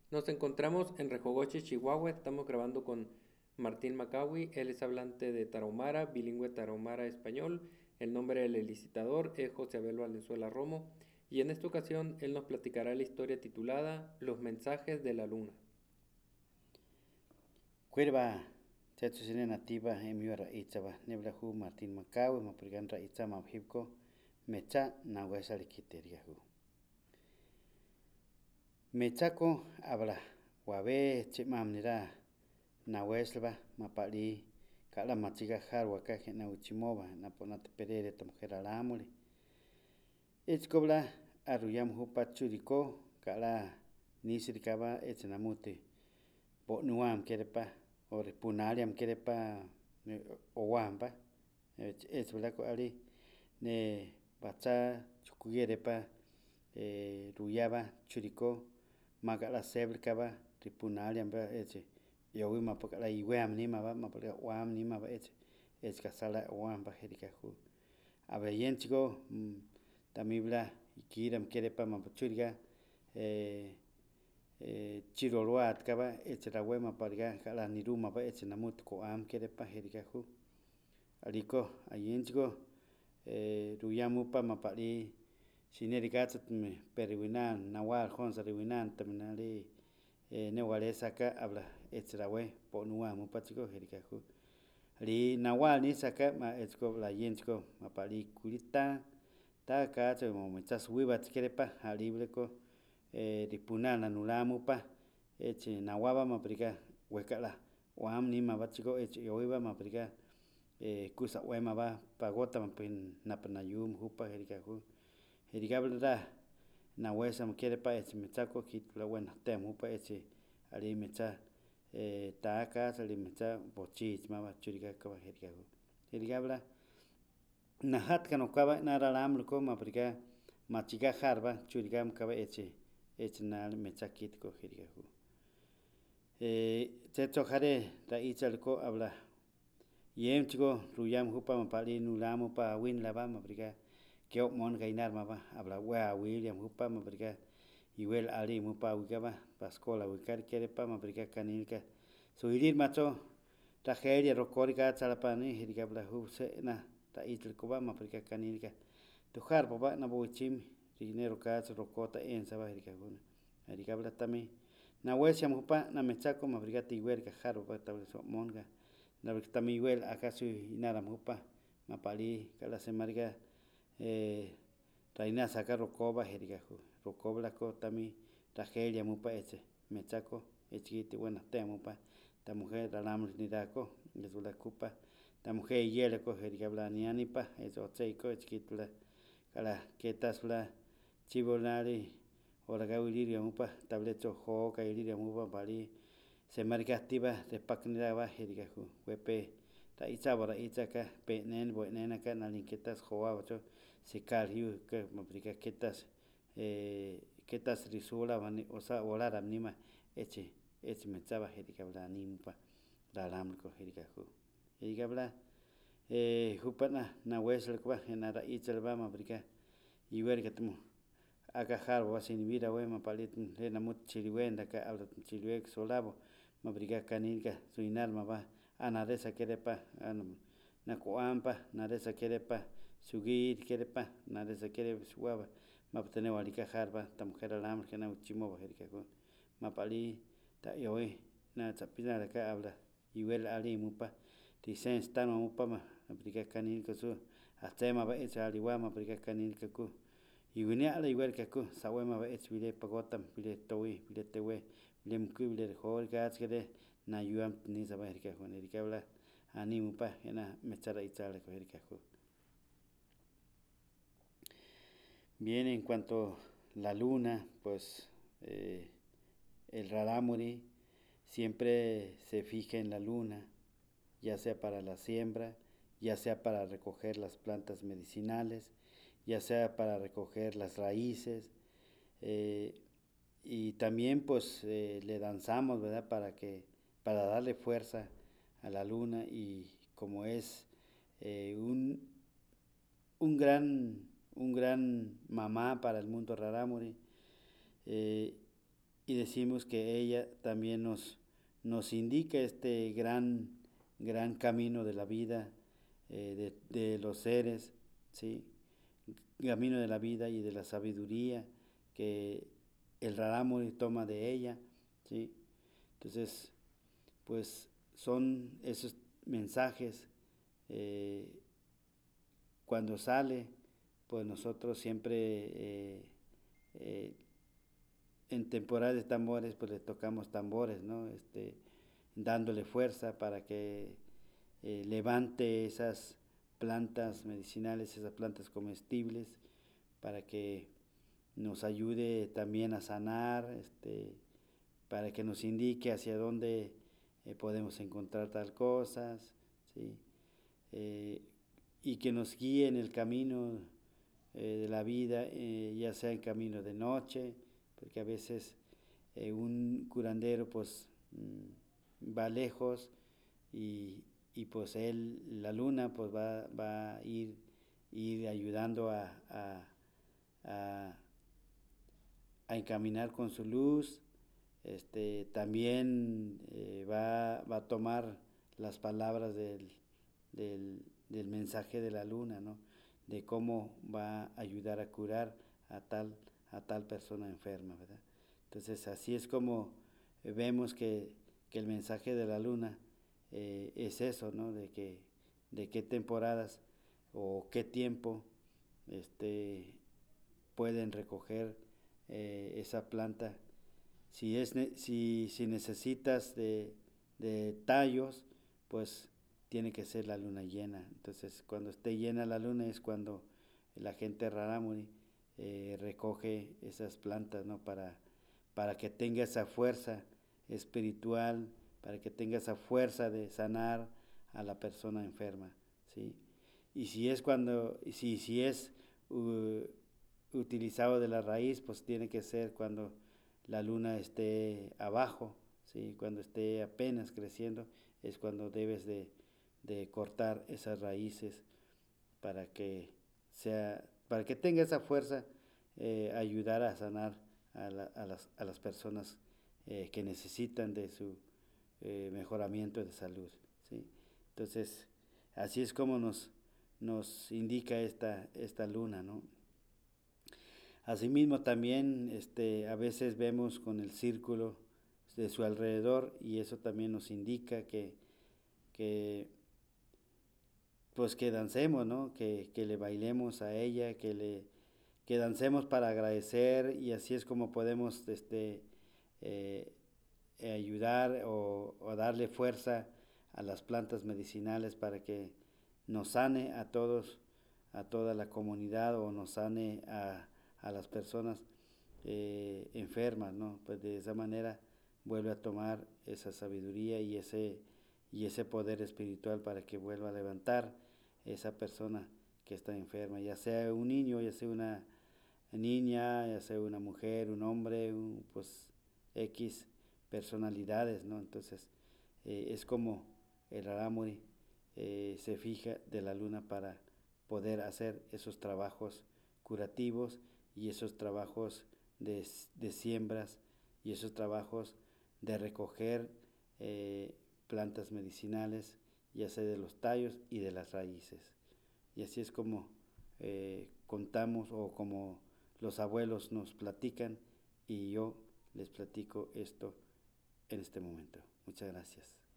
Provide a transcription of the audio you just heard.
Nos encontramos en Rejogoche, Chihuahua. Estamos grabando con Martín Macawi. Él es hablante de tarahumara, bilingüe tarahumara-español. El nombre del licitador es José Abel Valenzuela Romo. Y en esta ocasión él nos platicará la historia titulada Los mensajes de la luna. Cuerva, Chatsusine nativa emiora itzaba, neblahu Martín Macawi, maprigan itza mabhibko, mecha nawesa likiteriahu. Mechako habla, wabe chimamnira, naweslba, mapali, kala machiga harwaka na uchimova, naponata perere tamujera lamuli. Itzkobla, aruyam hupa churiko, kala nisirikaba etznamuti, nuam kerepa, ori punaliam kerepa owamba, etzblako ali, ne bacha chukuyerepa, ruyaba churiko, magala seblikaba, ripunaliam ba etze, yowi mapakala iweam nima ba, mapaka wam nima ba etz kasala wamba jerikahu. Abeyenchiko, tamibla, ikiram kerepa mapachuriga, chiroloat kaba etzrawema parga kala niruma ba etznamut ko am kerepa jerikahu. Aliko ayenchiko, ruyamupa mapali sinerigatzat me periwinan nawal honsa riwinan taminali newale saka habla etzrawe ponua mupachiko jerikahu. Li nawal ni saka ma etzko la yenchko mapali kulita ta kacho mo mechas wibat kerepa alibleko ripunana nulamupa eche nawaba maprika wekala wam ni mabachiko eche yoiba maprika kusa wema ba pagota mapin napanayum hupa jerikahu jerikabla nawesa mkerepa eche mechako kit la buena temupa eche ali mecha taaka sali mecha bochich maba churika kaba jerikahu jerikabla nahat kanokaba naralamlko maprika machiga harba churigam kaba eche nal mechakit ko jerikahu teto jare ra ichalko habla yemchiko ruyam hupa mapali nulamu pa win laba maprika keo mon gainar maba habla wa william hupa maprika iwel ali mupa wikaba paskola wikar kerepa maprika kanilka suirir macho tragedia rokorika chalapani hirikabla hubse na ta itlkoba maprika kanilka tujar baba na bochim dinero kach rokota en saba hirikabuna hirikabla tami na wesiam hupa na mechako maprika tiwerka jaro pa tabla so monga na tamiwel akasu inara mupa mapali kala semarga raina saka rokoba jerikahu rokobla ko tami tragedia mupa eche mechako echiti buena te mupa ta mujer ralam nidako yesula kupa ta mujer yele ko jerikabla nianipa eso tseiko echkitla kala ketasla chibolari ora gauliria mupa tablecho ho kailiria mupa bali se marga activa de paknira ba jerikahu wepe ta itzabara itzaka penen buenena kana linketas joa bacho sikal hiu ke maprika ketas risula bani osa olara nima eche mechaba jerikabla nimpa ralamko jerikahu jerikabla hupana na wesel kwa nara ichalba maprika iwergatmu akajar wasinibira we mapalit rena mut chiliwenda ka abra chiliwek solabo mabriga kanilka suinar maba anaresa kerepa nakoampa naresa kerepa sugir kerepa naresa kerepa suaba maptene walika jarba ta mujer alam que na uchimo jerika ko mapali ta yoe na chapina ka habla iwel ali mupa tisen stano mupa ma mabriga kanilka su atema ba echa aliwa mabriga kanilka ku iwinia ala igual que ku sawema ba ech bile pagotam bile towi bile tewe bile mku bile hol gas kede na yuam ni saba herika ko herika bla animu pa ena mechara itzala ko herika ko. Bien, en cuanto la luna, pues el rarámuri siempre se fija en la luna, ya sea para la siembra, ya sea para recoger las plantas medicinales, ya sea para recoger las raíces, eh, y también pues le danzamos, ¿verdad? Para darle fuerza a la luna y como es eh, un, un gran, un gran mamá para el mundo rarámuri, eh, y decimos que ella también nos indica este gran camino de la vida, de los seres, ¿sí? Camino de la vida y de la sabiduría que el Rarámuri toma de ella, ¿sí? Entonces, pues son esos mensajes. eh, Cuando sale, pues nosotros siempre en temporada de tambores, pues le tocamos tambores, ¿no? Dándole fuerza para que levante esas plantas medicinales, esas plantas comestibles, para que nos ayude también a sanar, para que nos indique hacia dónde podemos encontrar tal cosas, ¿sí? Eh, y que nos guíe en el camino de la vida, ya sea en camino de noche, porque a veces un curandero pues va lejos y pues la luna pues va a ir ayudando a, a encaminar con su luz. También va a tomar las palabras del mensaje de la luna, ¿no? De cómo va a ayudar a curar a tal persona enferma, ¿verdad? Entonces así es como vemos que el mensaje de la luna es eso, ¿no? De qué temporadas o qué tiempo este, pueden recoger esa planta. Si necesitas de tallos, pues tiene que ser la luna llena. Entonces, cuando esté llena la luna es cuando la gente Rarámuri recoge esas plantas, ¿no? Para que tenga esa fuerza espiritual, para que tenga esa fuerza de sanar a la persona enferma, ¿sí? Y si es uh, utilizado de la raíz, pues tiene que ser cuando la luna esté abajo, ¿sí? Cuando esté apenas creciendo, es cuando debes de cortar esas raíces para que para que tenga esa fuerza, ayudar a sanar a las personas que necesitan de su mejoramiento de salud, ¿sí? Entonces, así es como nos indica esta luna, ¿no? Asimismo también a veces vemos con el círculo de su alrededor y eso también nos indica que pues que dancemos, ¿no? Que le bailemos a ella, que dancemos para agradecer y así es como podemos eh, ayudar o darle fuerza a las plantas medicinales para que nos sane a todos, a toda la comunidad o nos sane a las personas enfermas, ¿no? Pues de esa manera vuelve a tomar esa sabiduría y ese poder espiritual para que vuelva a levantar esa persona que está enferma, ya sea un niño, ya sea una niña, ya sea una mujer, un hombre, pues X personalidades, ¿no? Entonces es como el Rarámuri se fija de la luna para poder hacer esos trabajos curativos y esos trabajos de siembras y esos trabajos de recoger plantas medicinales, ya sea de los tallos y de las raíces. Y así es como contamos o como los abuelos nos platican y yo les platico esto en este momento. Muchas gracias.